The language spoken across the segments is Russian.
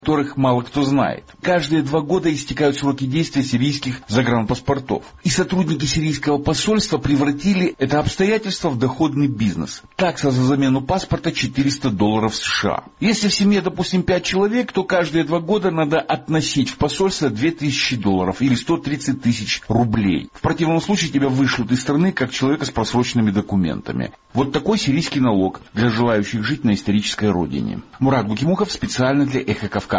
которых мало кто знает. Каждые 2 года истекают сроки действия сирийских загранпаспортов. И сотрудники сирийского посольства превратили это обстоятельство в доходный бизнес. Такса за замену паспорта $400 США. Если в семье, допустим, 5 человек, то каждые 2 года надо относить в посольство $2000 или 130 тысяч рублей. В противном случае тебя вышлют из страны как человека с просроченными документами. Вот такой сирийский налог для желающих жить на исторической родине. Мурат Гукимухов специально для Эхо Кавказа.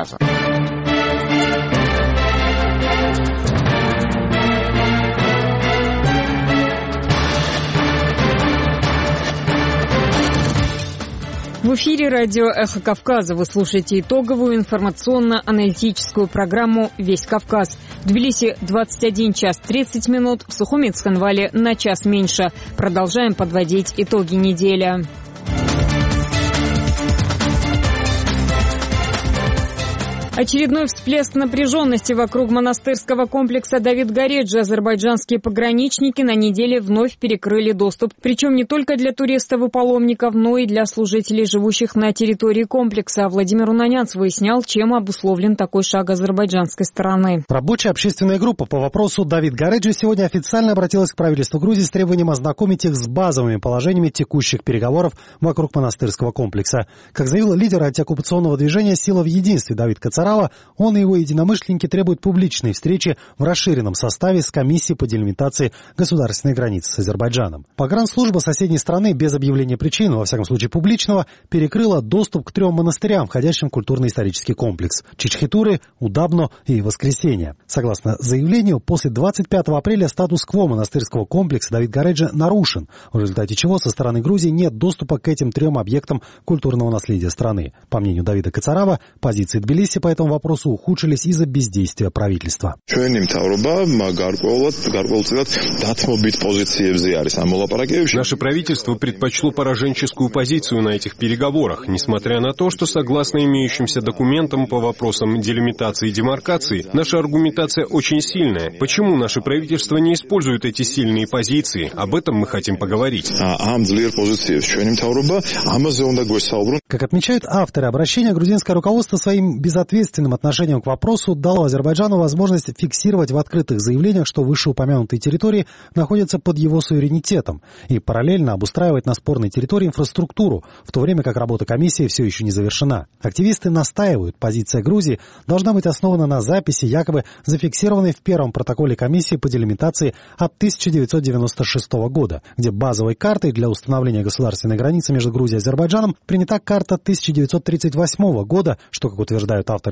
В эфире радио «Эхо Кавказа». Вы слушаете итоговую информационно-аналитическую программу «Весь Кавказ». В Тбилиси 21 час 30 минут, в Сухуми и Цхинвале на час меньше. Продолжаем подводить итоги недели. Очередной всплеск напряженности вокруг монастырского комплекса Давид-Гореджи. Азербайджанские пограничники на неделе вновь перекрыли доступ. Причем не только для туристов и паломников, но и для служителей, живущих на территории комплекса. Владимир Унанянц выяснял, чем обусловлен такой шаг азербайджанской стороны. Рабочая общественная группа по вопросу Давид-Гореджи сегодня официально обратилась к правительству Грузии с требованием ознакомить их с базовыми положениями текущих переговоров вокруг монастырского комплекса. Как заявил лидер антиоккупационного движения «Сила в единстве» Давид Кацарава, он и его единомышленники требуют публичной встречи в расширенном составе с комиссией по делимитации государственной границы с Азербайджаном. Погранслужба соседней страны без объявления причин, во всяком случае публичного, перекрыла доступ к 3 монастырям, входящим в культурно-исторический комплекс – Чичхетуры, Удабно и Воскресенье. Согласно заявлению, после 25 апреля статус-кво монастырского комплекса Давид-Гореджи нарушен, в результате чего со стороны Грузии нет доступа к этим 3 объектам культурного наследия страны. По мнению Давида Кацарава, позиции Тбилиси по этому вопросу ухудшились из-за бездействия правительства. Наше правительство предпочло пораженческую позицию на этих переговорах, несмотря на то, что согласно имеющимся документам по вопросам делимитации и демаркации, наша аргументация очень сильная. Почему наше правительство не использует эти сильные позиции? Об этом мы хотим поговорить. Как отмечают авторы обращения, грузинское руководство своим безответственным отношением к вопросу дало Азербайджану возможность фиксировать в открытых заявлениях, что вышеупомянутые территории находятся под его суверенитетом, и параллельно обустраивать на спорной территории инфраструктуру, в то время как работа комиссии все еще не завершена. Активисты настаивают, позиция Грузии должна быть основана на записи, якобы зафиксированной в первом протоколе комиссии по делимитации от 1996 года, где базовой картой для установления государственной границы между Грузией и Азербайджаном принята карта 1938 года, что, как утверждают авторы